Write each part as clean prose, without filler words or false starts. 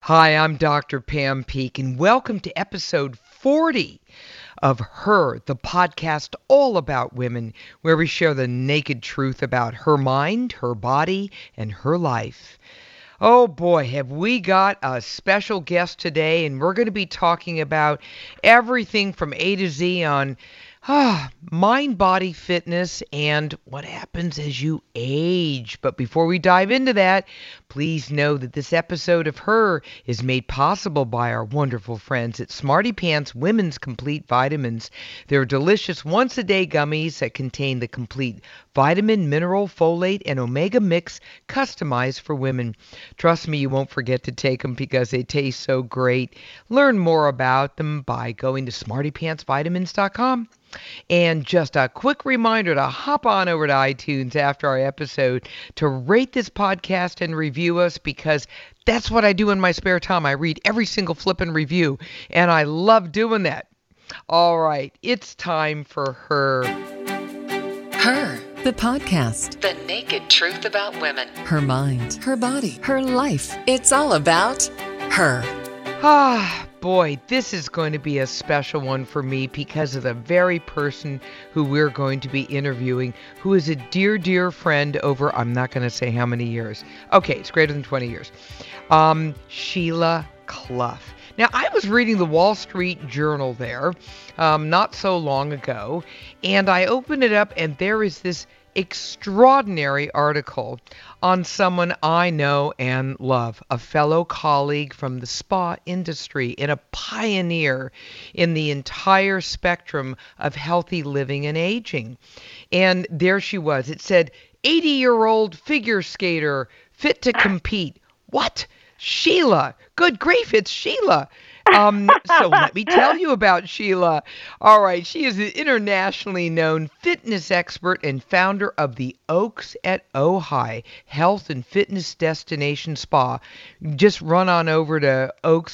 Hi, I'm Dr. Pam Peek, and welcome to episode 40 of Her, the podcast all about women, where we share the naked truth about her mind, her body, and her life. Oh boy, have we got a special guest today, and we're going to be talking about everything from A to Z on mind-body fitness and what happens as you age. But before we dive into that, please know that this episode of Her is made possible by our wonderful friends at Smarty Pants Women's Complete Vitamins. They're delicious once-a-day gummies that contain the complete vitamin, mineral, folate, and omega mix customized for women. Trust me, you won't forget to take them because they taste so great. Learn more about them by going to smartypantsvitamins.com. And just a quick reminder to hop on over to iTunes after our episode to rate this podcast and review us, because that's what I do in my spare time. I read every single flippin' review, and I love doing that. All right, it's time for Her. Her, the podcast. The naked truth about women. Her mind, her body, her life. It's all about her. Boy, this is going to be a special one for me because of the very person who we're going to be interviewing, who is a dear, dear friend over, I'm not going to say how many years. Okay, it's greater than 20 years. Sheila Cluff. Now, I was reading the Wall Street Journal there not so long ago, and I opened it up, and there is this extraordinary article on someone I know and love, a fellow colleague from the spa industry and a pioneer in the entire spectrum of healthy living and aging. And there she was. It said, 80-year-old figure skater fit to compete. What? Sheila. Good grief, it's Sheila. So let me tell you about Sheila. All right, she is an internationally known fitness expert and founder of the Oaks at Ojai Health and Fitness Destination Spa. Just run on over to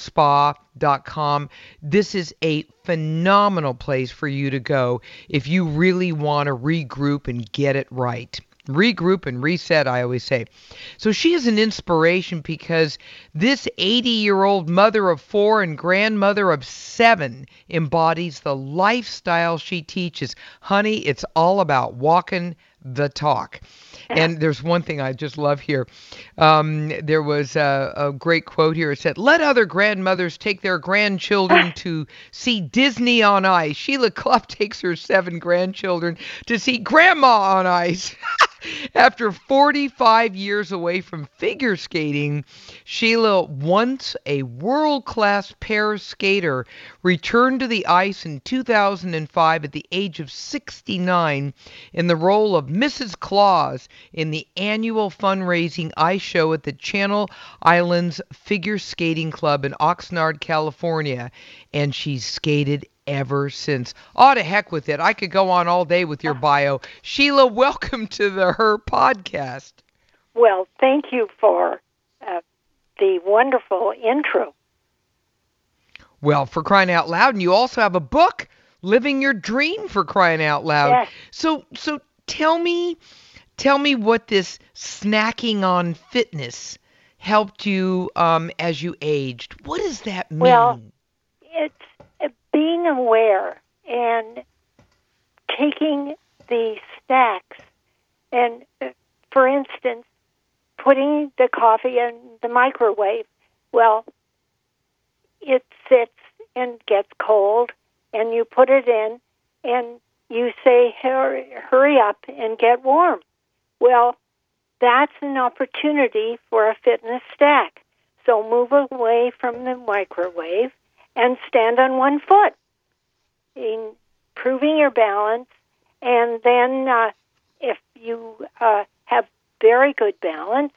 oakspa.com. This is a phenomenal place for you to go if you really want to regroup and get it right. Regroup and reset, I always say. So she is an inspiration because this 80-year-old mother of 4 and grandmother of 7 embodies the lifestyle she teaches. Honey, it's all about walking the talk. And there's one thing I just love here. There was a great quote here. It said, "Let other grandmothers take their grandchildren to see Disney on Ice. Sheila Cluff takes her 7 grandchildren to see Grandma on Ice." After 45 years away from figure skating, Sheila, once a world-class pair skater, returned to the ice in 2005 at the age of 69 in the role of Mrs. Claus in the annual fundraising ice show at the Channel Islands Figure Skating Club in Oxnard, California, and she's skated ever since. Oh, to heck with it. I could go on all day with your bio. Sheila, welcome to the Her podcast. Well, thank you for the wonderful intro. Well, for crying out loud, and you also have a book, Living Your Dream, for crying out loud. Yes. So tell me what this snacking on fitness helped you as you aged. What does that mean? Well, it's being aware and taking the snacks and, for instance, putting the coffee in the microwave. Well, it sits and gets cold, and you put it in, and you say, hurry up and get warm. Well, that's an opportunity for a fitness snack. So move away from the microwave and stand on one foot, improving your balance. And then if you have very good balance,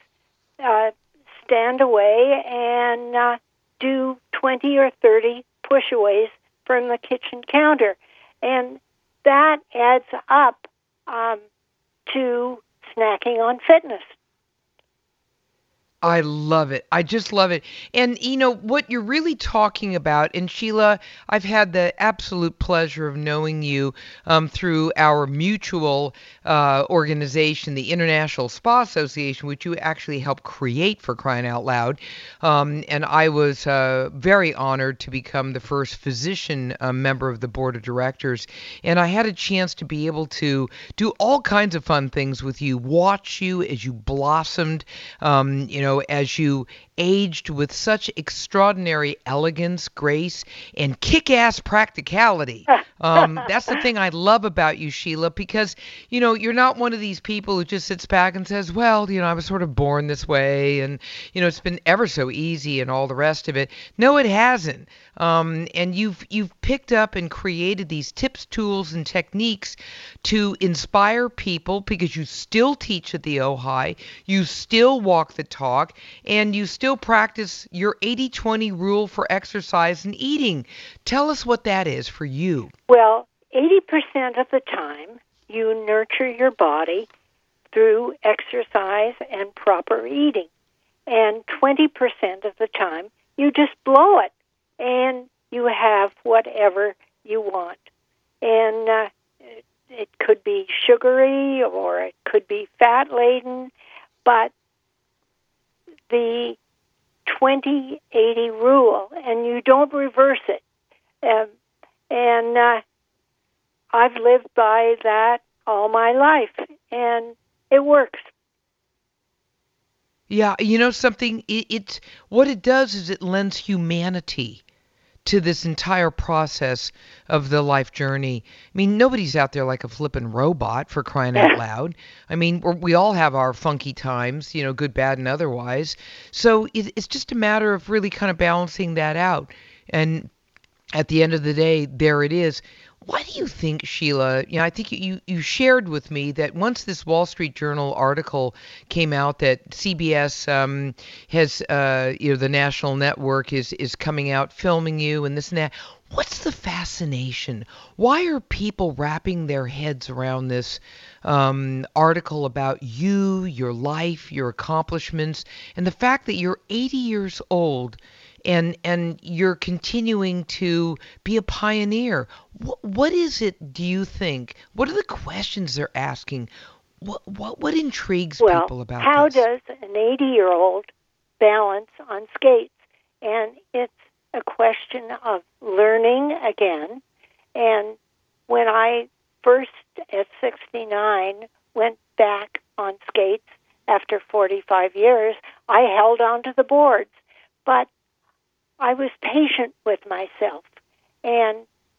stand away and do 20 or 30 push-aways from the kitchen counter. And that adds up to snacking on fitness. I love it. I just love it. And what you're really talking about, and Sheila, I've had the absolute pleasure of knowing you through our mutual organization, the International Spa Association, which you actually helped create, for crying out loud. And I was very honored to become the first physician member of the board of directors. And I had a chance to be able to do all kinds of fun things with you, watch you as you blossomed, as you aged with such extraordinary elegance, grace, and kick-ass practicality. That's the thing I love about you, Sheila, because, you're not one of these people who just sits back and says, well, I was sort of born this way, and, it's been ever so easy and all the rest of it. No, it hasn't. And you've picked up and created these tips, tools, and techniques to inspire people, because you still teach at the Ojai, you still walk the talk, and you still practice your 80-20 rule for exercise and eating. Tell us what that is for you. Well, 80% of the time, you nurture your body through exercise and proper eating. And 20% of the time, you just blow it, and you have whatever you want. And it could be sugary or it could be fat-laden, but the 20-80 rule, and you don't reverse it. And I've lived by that all my life, and it works. Yeah, something, it's what it does is it lends humanity to this entire process of the life journey. I mean, nobody's out there like a flippin' robot, for crying out loud. I mean, we all have our funky times, good, bad, and otherwise. So it's just a matter of really kind of balancing that out. And at the end of the day, there it is. Why do you think, Sheila, I think you shared with me that once this Wall Street Journal article came out that CBS has, the national network is coming out filming you and this and that. What's the fascination? Why are people wrapping their heads around this article about you, your life, your accomplishments, and the fact that you're 80 years old and you're continuing to be a pioneer? What is it, do you think? What are the questions they're asking? What intrigues people about how this? does an 80-year-old balance on skates? And it's a question of learning again. And when I first, at 69, went back on skates after 45 years, I held on to the boards. But I was patient with myself. And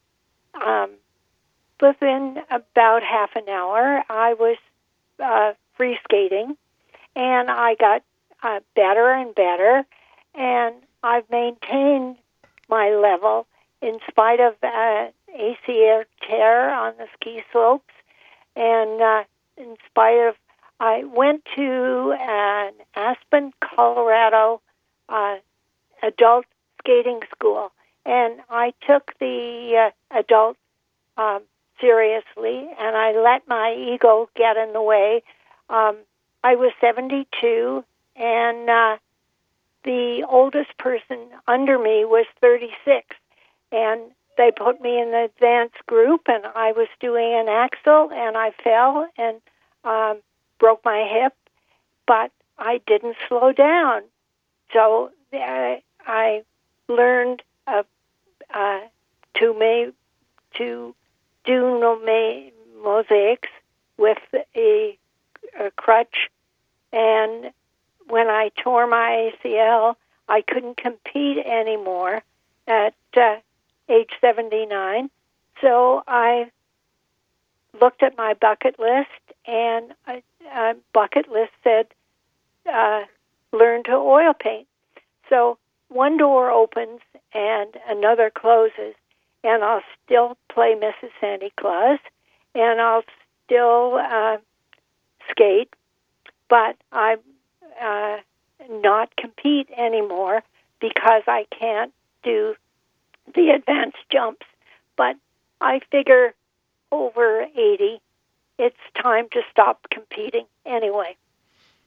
within about half an hour, I was free skating. And I got better and better. And I've maintained my level in spite of ACL tear on the ski slopes, and in spite of, I went to an Aspen, Colorado adult skating school, and I took the adult seriously, and I let my ego get in the way. I was 72, and the oldest person under me was 36, and they put me in the advanced group, and I was doing an axel, and I fell and broke my hip, but I didn't slow down. So I learned to do mosaics with a crutch, and when I tore my ACL, I couldn't compete anymore at age 79. So I looked at my bucket list, and a bucket list said, learn to oil paint. So one door opens and another closes, and I'll still play Mrs. Santa Claus, and I'll still skate, but I'm not compete anymore because I can't do the advanced jumps. But I figure over 80, it's time to stop competing anyway.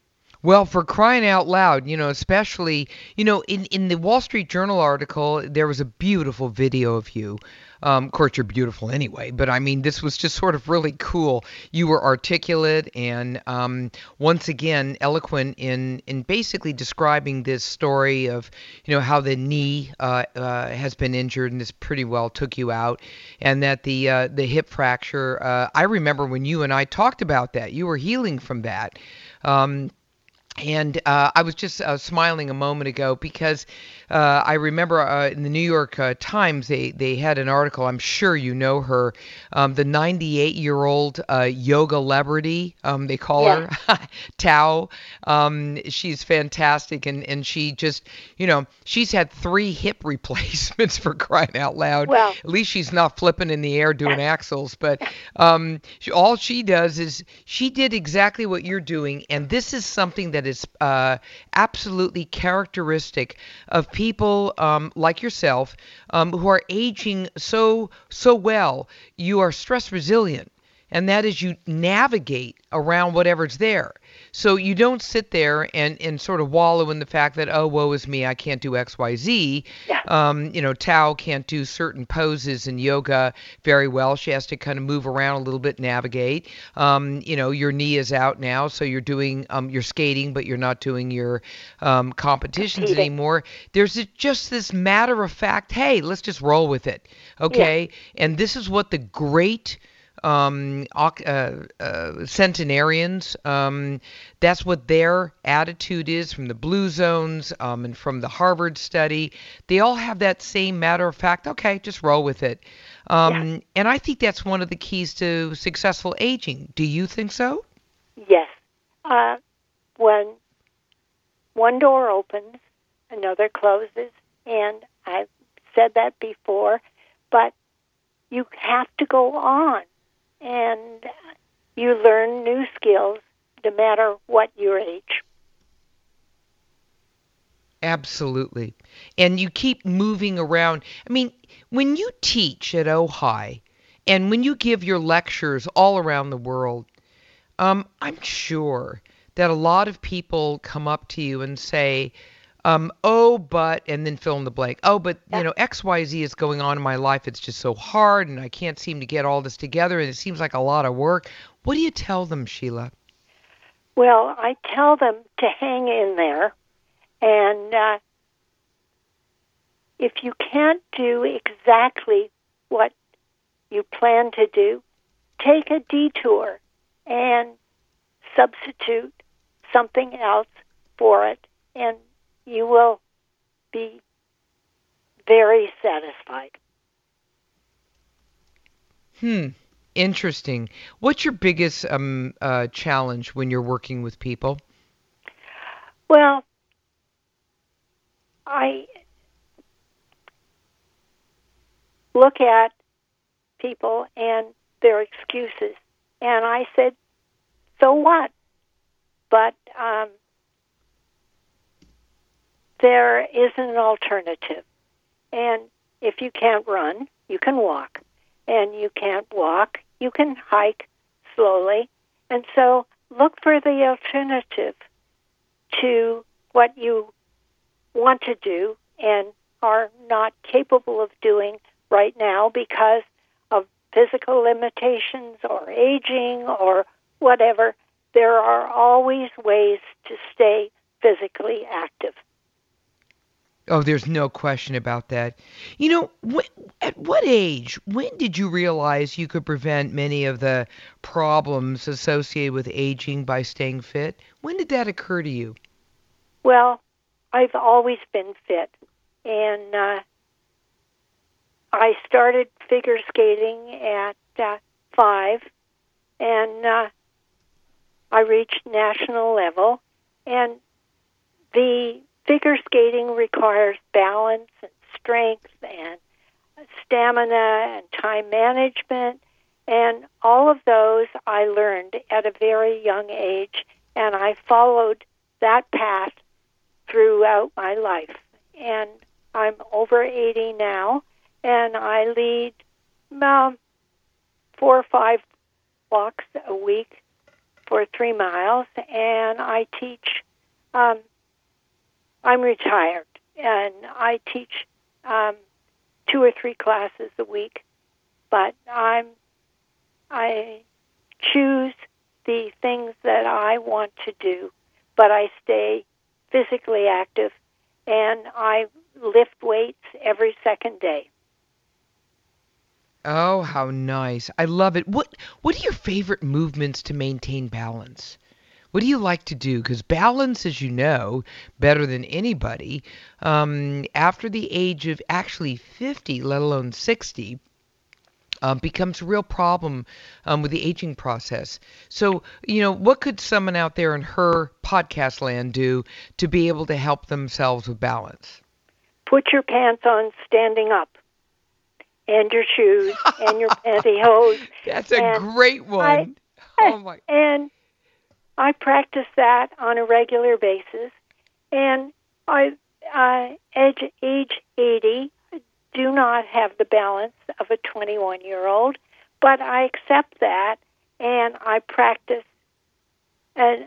Well, for crying out loud, especially, in the Wall Street Journal article, there was a beautiful video of you. Of course, you're beautiful anyway, but I mean, this was just sort of really cool. You were articulate and, once again, eloquent in basically describing this story of, how the knee has been injured and this pretty well took you out, and that the hip fracture. I remember when you and I talked about that. You were healing from that. And I was just smiling a moment ago because I remember in the New York Times they had an article. I'm sure you know her, the 98-year-old yoga celebrity. They call her Tao. She's fantastic, and she just, she's had 3 hip replacements for crying out loud. Well, at least she's not flipping in the air doing axles. But all she does is she did exactly what you're doing, and this is something that is absolutely characteristic of people like yourself who are aging so well. You are stress resilient, and that is you navigate around whatever's there. So you don't sit there and sort of wallow in the fact that, oh, woe is me, I can't do X, Y, Z. Tao can't do certain poses in yoga very well. She has to kind of move around a little bit, navigate. Your knee is out now, so you're doing, you're skating, but you're not doing your competitions anymore. There's just this matter of fact, hey, let's just roll with it, okay? Yeah. And this is what the great centenarians, that's what their attitude is from the Blue Zones and from the Harvard study. They all have that same matter of fact, okay, just roll with it. And I think that's one of the keys to successful aging. Do you think so? Yes. When one door opens, another closes, and I've said that before, but you have to go on. And you learn new skills no matter what your age. Absolutely. And you keep moving around. I mean, when you teach at Ojai and when you give your lectures all around the world, I'm sure that a lot of people come up to you and say, but, and then fill in the blank. Oh, but, X, Y, Z is going on in my life. It's just so hard, and I can't seem to get all this together, and it seems like a lot of work. What do you tell them, Sheila? Well, I tell them to hang in there, and if you can't do exactly what you plan to do, take a detour and substitute something else for it, and you will be very satisfied. Interesting. What's your biggest challenge when you're working with people? Well, I look at people and their excuses, and I said, so what? But there isn't an alternative. And if you can't run, you can walk. And you can't walk, you can hike slowly. And so look for the alternative to what you want to do and are not capable of doing right now because of physical limitations or aging or whatever. There are always ways to stay physically active. Oh, there's no question about that. At what age, when did you realize you could prevent many of the problems associated with aging by staying fit? When did that occur to you? Well, I've always been fit, and I started figure skating at 5, and I reached national level, and the figure skating requires balance and strength and stamina and time management, and all of those I learned at a very young age, and I followed that path throughout my life. And I'm over 80 now, and I lead 4 or 5 walks a week for 3 miles, and I teach I'm retired, and I teach 2 or 3 classes a week, but I choose the things that I want to do, but I stay physically active, and I lift weights every second day. Oh, how nice. I love it. What are your favorite movements to maintain balance? What do you like to do? Because balance, as you know, better than anybody, after the age of actually 50, let alone 60, becomes a real problem with the aging process. So, what could someone out there in her podcast land do to be able to help themselves with balance? Put your pants on standing up, and your shoes, and your pantyhose. That's a great one. And I practice that on a regular basis. And at age 80, do not have the balance of a 21-year-old, but I accept that, and I practice. And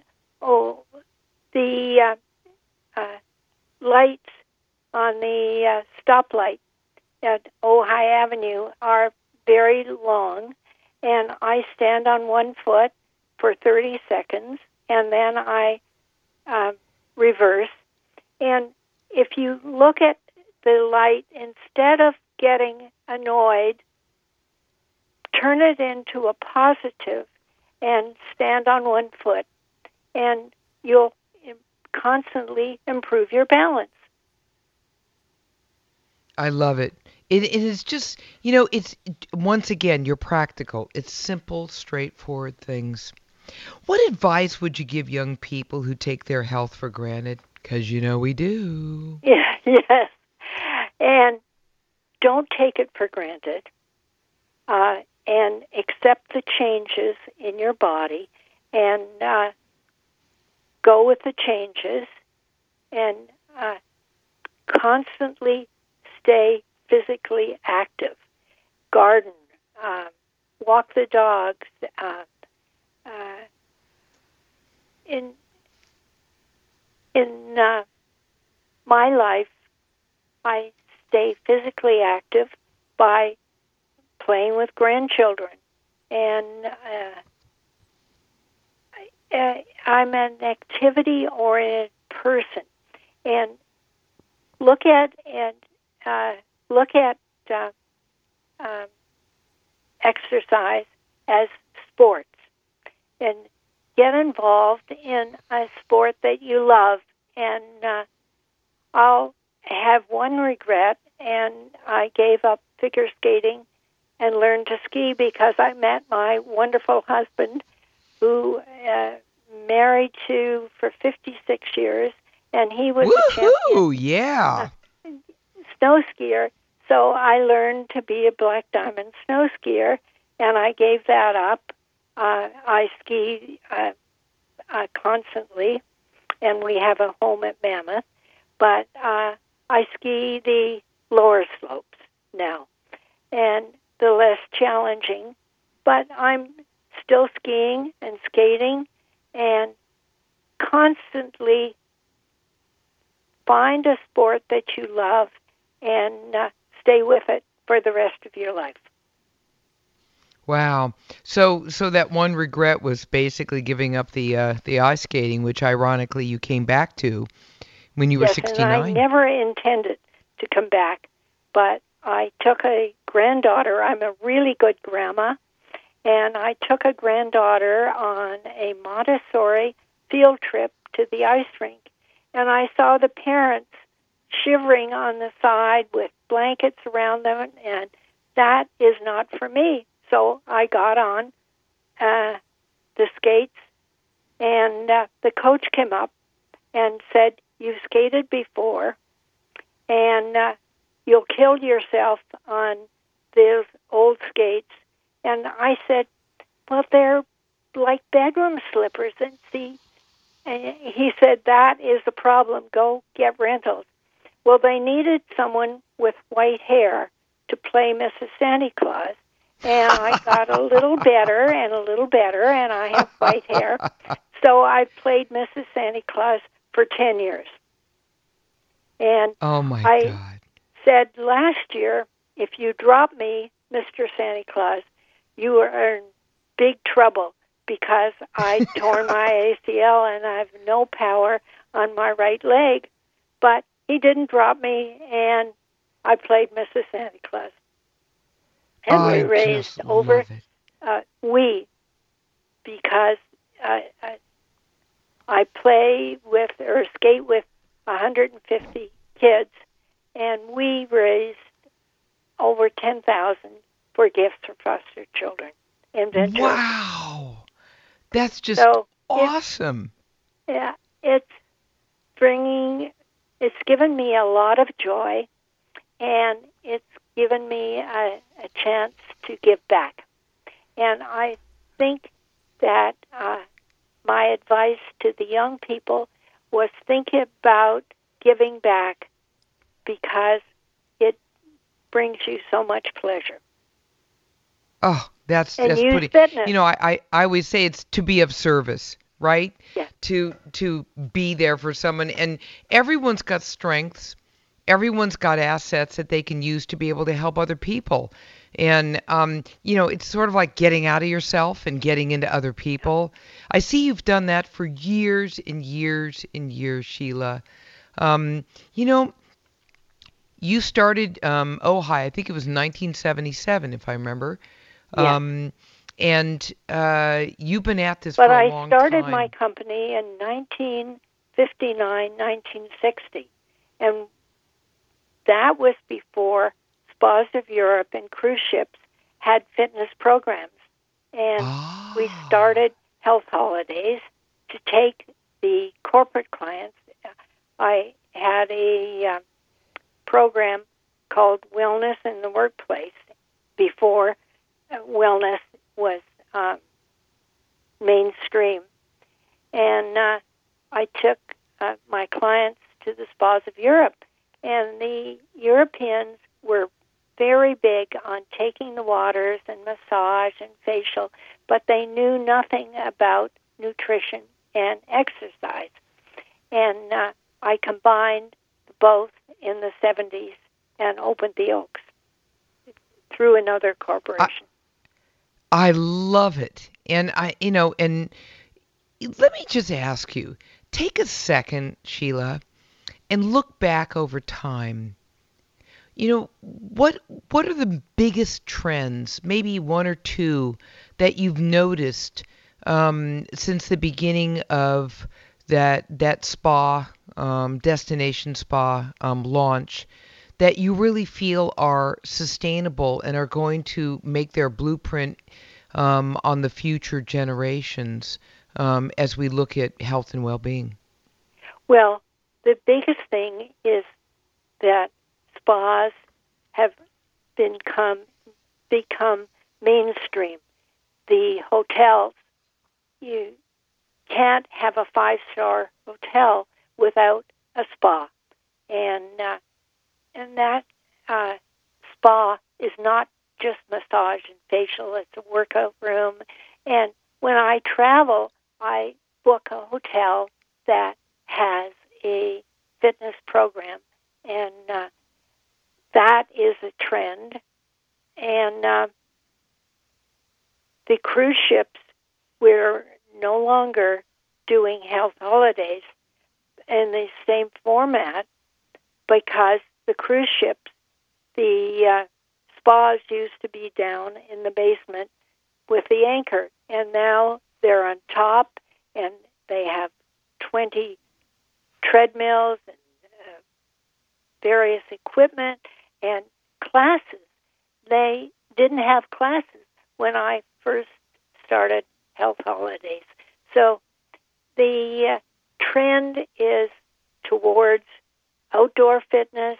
the lights on the stoplight at Ojai Avenue are very long, and I stand on one foot for 30 seconds, and then I reverse. And if you look at the light, instead of getting annoyed, turn it into a positive and stand on one foot, and you'll constantly improve your balance. I love it. It is just, it's, once again, you're practical. It's simple, straightforward things. What advice would you give young people who take their health for granted? Because we do. Yeah, yes. And don't take it for granted. And accept the changes in your body, and go with the changes, and constantly stay physically active. Garden, walk the dogs. In my life, I stay physically active by playing with grandchildren, and I'm an activity-oriented person, and look at exercise as sports, and get involved in a sport that you love. And I'll have one regret, and I gave up figure skating and learned to ski because I met my wonderful husband, who married to for 56 years, and he was a champion snow skier. So I learned to be a black diamond snow skier, and I gave that up. I ski constantly, and we have a home at Mammoth, but I ski the lower slopes now, and the less challenging, but I'm still skiing and skating, and constantly find a sport that you love and stay with it for the rest of your life. Wow. So that one regret was basically giving up the ice skating, which ironically you came back to when you were 69. And I never intended to come back, but I took a granddaughter. I'm a really good grandma, and I took a granddaughter on a Montessori field trip to the ice rink, and I saw the parents shivering on the side with blankets around them, and that is not for me. So I got on the skates, and the coach came up and said, "You've skated before, and you'll kill yourself on those old skates." And I said, "Well, they're like bedroom slippers." And he said, "That is the problem. Go get rentals." Well, they needed someone with white hair to play Mrs. Santa Claus. And I got a little better and a little better, and I have white hair. So I played Mrs. Santa Claus for 10 years. And Oh, my I God. said last year, if you drop me, Mr. Santa Claus, you are in big trouble because I torn my ACL and I have no power on my right leg. But he didn't drop me, and I played Mrs. Santa Claus. And we raised just over, love it. because I play with or skate with 150 kids, and we raised over 10,000 for gifts for foster children in Ventura. Wow. That's just So awesome. it's given me a lot of joy, and it's given me a chance to give back. And I think that my advice to the young people was think about giving back because it brings you so much pleasure. Oh, that's And use pretty. fitness. You know, I always say it's to be of service, right? Yeah. To be there for someone, and everyone's got strengths. Everyone's got assets that they can use to be able to help other people. And, it's sort of like getting out of yourself and getting into other people. I see you've done that for years and years and years, Sheila. You started Ojai, I think it was 1977, if I remember. Yeah. And you've been at this But for a I long time. started my company in 1959, 1960. And that was before Spas of Europe and cruise ships had fitness programs. And we started Health Holidays to take the corporate clients. I had a program called Wellness in the Workplace before wellness was mainstream. And I took my clients to the Spas of Europe. And the Europeans were very big on taking the waters and massage and facial, but they knew nothing about nutrition and exercise. And I combined both in the 70s and opened the Oaks through another corporation. I love it. And and let me just ask you, take a second, Sheila, and look back over time. What are the biggest trends, maybe one or two, that you've noticed since the beginning of that spa, destination spa launch, that you really feel are sustainable and are going to make their blueprint on the future generations as we look at health and well-being? Well, the biggest thing is that spas have become mainstream. The hotels, you can't have a 5-star hotel without a spa, and that spa is not just massage and facial; it's a workout room. And when I travel, I book a hotel that has a fitness program, and that is a trend. And the cruise ships, we're no longer doing health holidays in the same format because the cruise ships, the spas used to be down in the basement with the anchor, and now they're on top, and they have 20 treadmills and various equipment and classes. They didn't have classes when I first started Health Holidays. So the trend is towards outdoor fitness,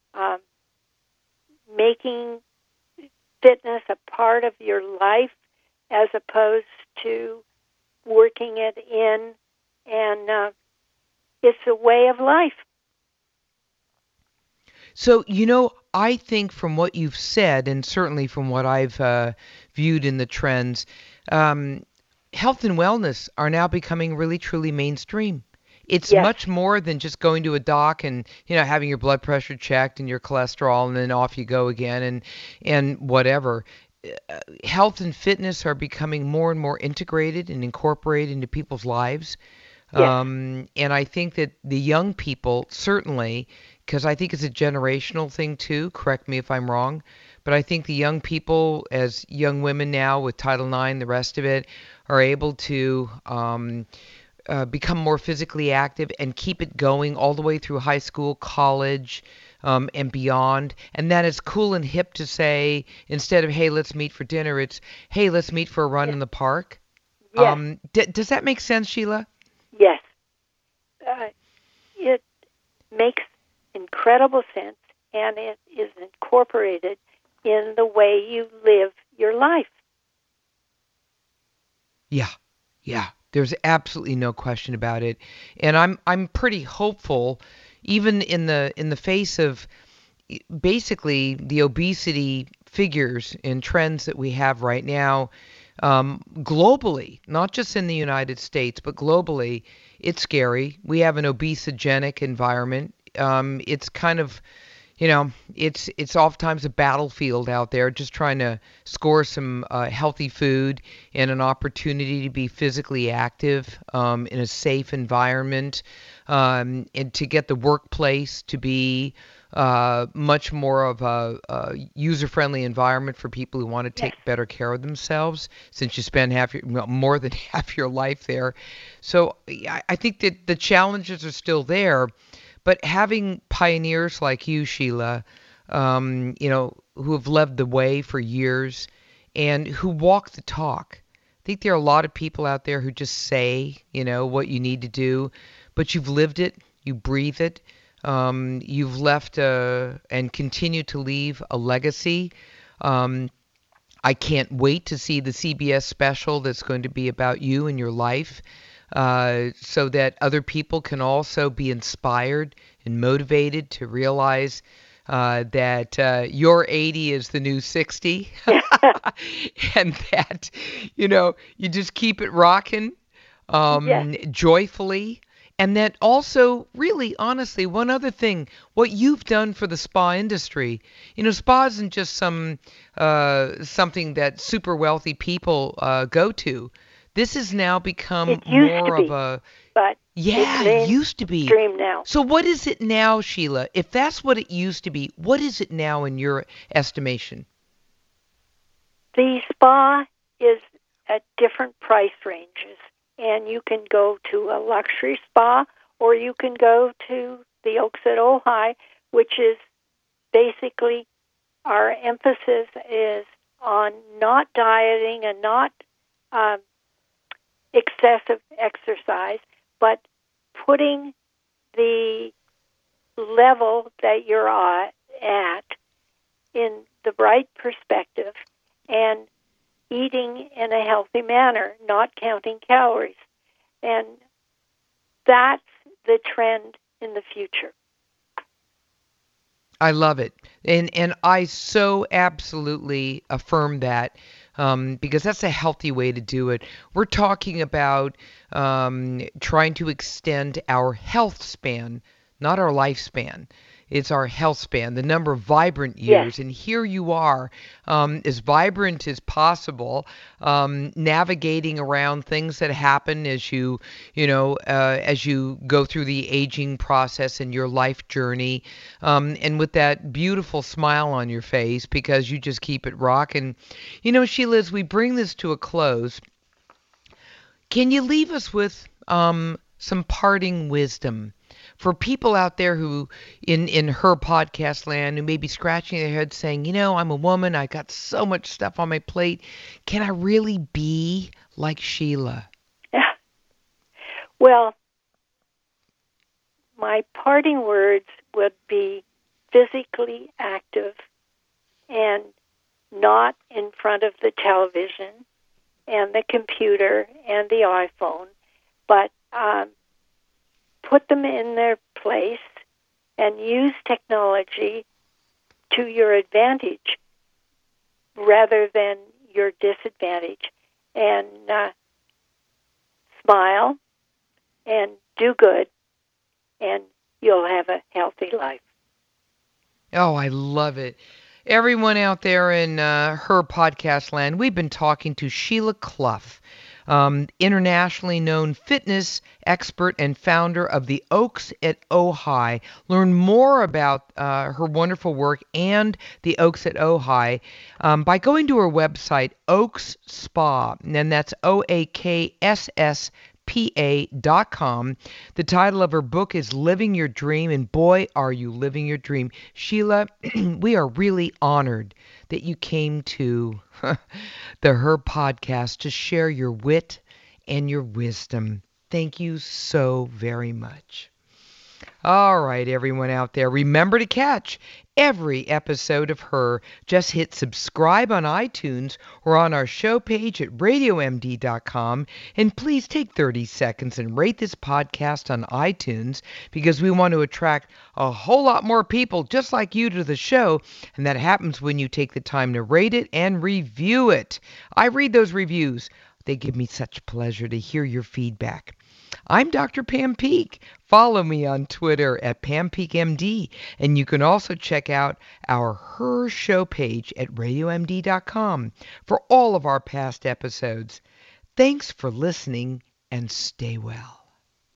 making fitness a part of your life as opposed to working it in, and it's a way of life. So, I think from what you've said, and certainly from what I've viewed in the trends, health and wellness are now becoming really, truly mainstream. It's Yes. much more than just going to a doc and, having your blood pressure checked and your cholesterol and then off you go again and whatever. Health and fitness are becoming more and more integrated and incorporated into people's lives. Yes. And I think that the young people, certainly, because I think it's a generational thing too, correct me if I'm wrong, but I think the young people, as young women now with Title IX, the rest of it, are able to become more physically active and keep it going all the way through high school, college, and beyond. And that is cool and hip to say, instead of, hey, let's meet for dinner, it's, hey, let's meet for a run in the park. Yes. Does that make sense, Sheila? Yes. It makes incredible sense, and it is incorporated in the way you live your life. Yeah. Yeah. There's absolutely no question about it. And I'm pretty hopeful, even in the face of basically the obesity figures and trends that we have right now, globally, not just in the United States, but globally. It's scary. We have an obesogenic environment. It's kind of, it's oftentimes a battlefield out there, just trying to score some healthy food and an opportunity to be physically active in a safe environment, and to get the workplace to be much more of a user-friendly environment for people who want to take better care of themselves, since you spend more than half your life there. So I think that the challenges are still there, but having pioneers like you, Sheila, who have led the way for years and who walk the talk. I think there are a lot of people out there who just say, what you need to do, but you've lived it, you breathe it. You've left and continue to leave a legacy. I can't wait to see the CBS special that's going to be about you and your life, so that other people can also be inspired and motivated to realize that your 80 is the new 60, and that, you just keep it rocking joyfully. And that also, really, honestly, one other thing, what you've done for the spa industry. Spa isn't just something that super wealthy people go to. This has now become more of a... But it used to be. Dream now. So what is it now, Sheila? If that's what it used to be, what is it now in your estimation? The spa is at different price ranges. And you can go to a luxury spa, or you can go to the Oaks at Ojai, which is basically our emphasis is on not dieting and not excessive exercise, but putting the level that you're at in the right perspective and eating in a healthy manner, not counting calories. And that's the trend in the future. I love it. And I so absolutely affirm that, because that's a healthy way to do it. We're talking about trying to extend our health span, not our lifespan. It's our health span, the number of vibrant years. Yes. And here you are, as vibrant as possible, navigating around things that happen as you go through the aging process in your life journey, and with that beautiful smile on your face, because you just keep it rocking. Sheila, as we bring this to a close, can you leave us with some parting wisdom for people out there who, in her podcast land, who may be scratching their head saying, I'm a woman, I got so much stuff on my plate. Can I really be like Sheila? Yeah. Well, my parting words would be physically active and not in front of the television and the computer and the iPhone, but put them in their place and use technology to your advantage rather than your disadvantage. And smile and do good and you'll have a healthy life. Oh, I love it. Everyone out there in her podcast land, we've been talking to Sheila Cluff, internationally known fitness expert and founder of the Oaks at Ojai. Learn more about her wonderful work and the Oaks at Ojai by going to her website, Oaks Spa, and that's OAKSSPA.com. The title of her book is Living Your Dream, and boy, are you living your dream. Sheila, we are really honored that you came to the Her podcast to share your wit and your wisdom. Thank you so very much. All right, everyone out there, remember to catch every episode of Her. Just hit subscribe on iTunes or on our show page at radiomd.com. And please take 30 seconds and rate this podcast on iTunes, because we want to attract a whole lot more people just like you to the show. And that happens when you take the time to rate it and review it. I read those reviews. They give me such pleasure to hear your feedback. I'm Dr. Pam Peak. Follow me on Twitter at PamPeakMD, and you can also check out our Her Show page at RadioMD.com for all of our past episodes. Thanks for listening, and stay well.